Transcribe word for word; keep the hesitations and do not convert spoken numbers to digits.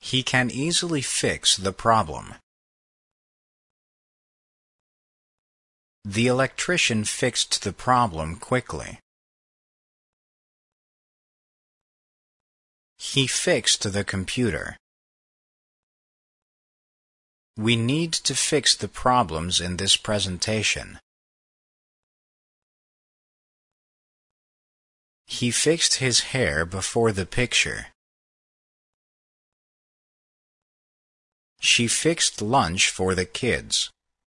He can easily fix the problem. The electrician fixed the problem quickly. He fixed the computer. We need to fix the problems in this presentation. He fixed his hair before the picture. She fixed lunch for the kids.